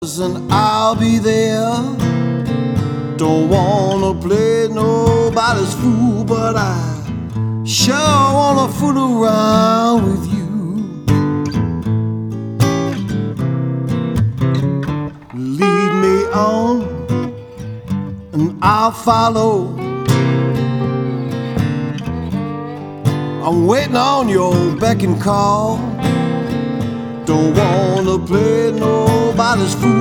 and I'll be there. Don't wanna play nobody's fool, but I sure wanna fool around with you. Lead me on and I'll follow. I'm waiting on your beck and call. Don't wanna play nobody's fool.